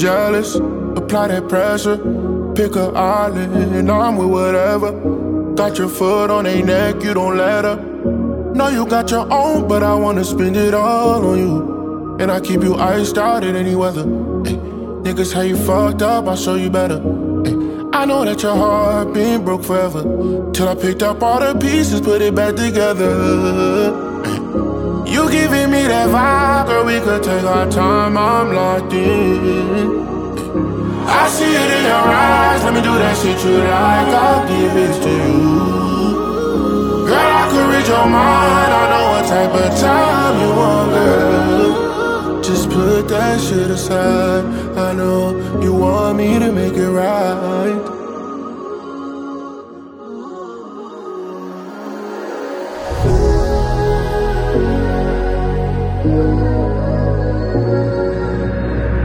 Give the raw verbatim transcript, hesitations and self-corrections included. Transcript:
jealous. Apply that pressure, pick a island, I'm with whatever. Got your foot on their neck, you don't let her. Know you got your own, but I wanna spend it all on you. And I keep you iced out in any weather. Ay, niggas, how you fucked up, I'll show you better. Ay, I know that your heart been broke forever. Till I picked up all the pieces, put it back together. Ay, you giving me that vibe, girl, we could take our time, I'm locked in. I see it in your eyes, let me do that shit you like, I'll give it to you. Girl, I could read your mind, I know what type of time you want, girl. Just put that shit aside, I know you want me to make it right.